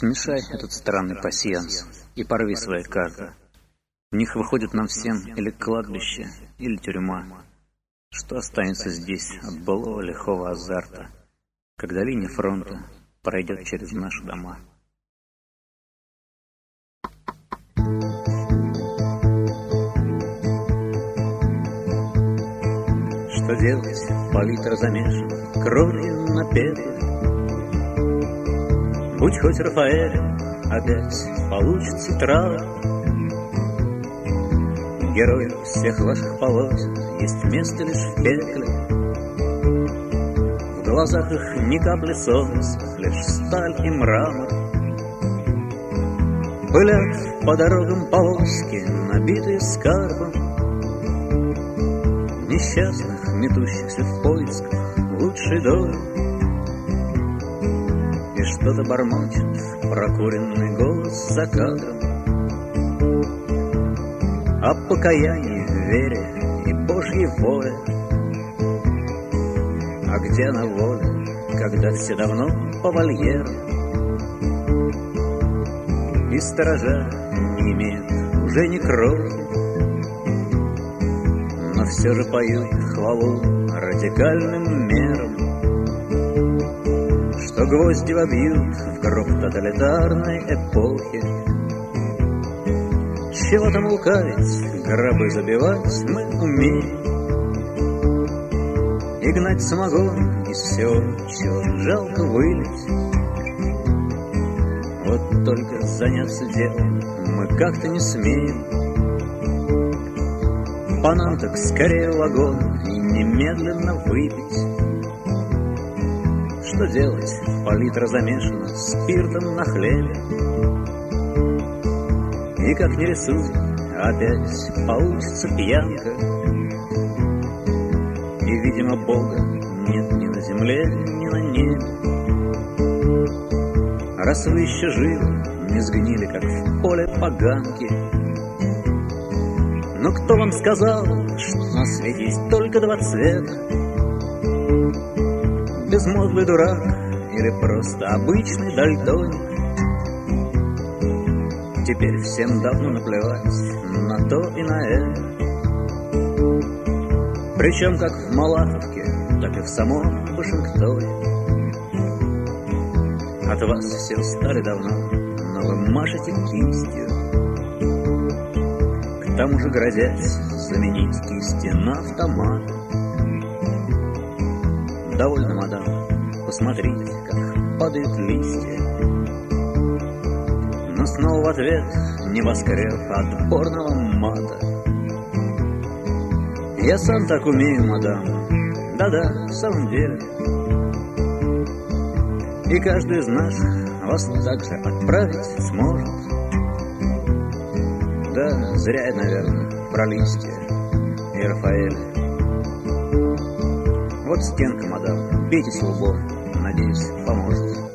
Смешай этот странный пасьянс и порви свои карты. В них выходит нам всем или кладбище, или тюрьма. Что останется здесь от былого лихого азарта, когда линия фронта пройдет через наши дома? Что делать? Палитра замешана кровью напетой. Будь хоть Рафаэлем, опять получится трава. Герою всех ваших полотен есть место лишь в пекле. В глазах их ни капли солнца, лишь сталь и мрамор. Пылят по дорогам повозки, набитые скарбом несчастных, метущихся в поисках лучшей доли. И что-то бормочет прокуренный голос за кадром о покаянии, вере и Божьей воле. А где она воля, когда все давно по вольерам, и сторожа не имеют уже ни крови, но все же поют хвалу радикальным мерам, что гвозди вобьют в гроб тоталитарной эпохи. Чего там лукавить, гробы забивать мы умеем, и гнать самогон из всего, чего жалко вылить. Вот только заняться делом мы как-то не смеем. По нам так скорее в вагон и немедленно выпить. Что делать? Палитра замешана спиртом на хлебе. И как не рисуй, опять получится пьянка. И, видимо, Бога нет ни на земле, ни на небе. Раз вы еще живы, не сгнили, как в поле поганки. Но кто вам сказал, что на свете есть только два цвета? Безмозглый дурак или просто обычный дальтоник? Теперь всем давно наплевать на то и на это. Причем как в Малаховке, так и в самом Вашингтоне. От вас все устали давно, но вы машете кистью, к тому же грозясь заменить кисти на автомат. Довольно, мадам, посмотрите, как падают листья. Но снова в ответ небоскреб отборного мата. Я сам так умею, мадам, да-да, в самом деле. И каждый из нас вас также отправить сможет. Да, зря я, наверное, про листья и Рафаэля. Вот стенка, мадам, бейтесь в лбом, надеюсь, поможет.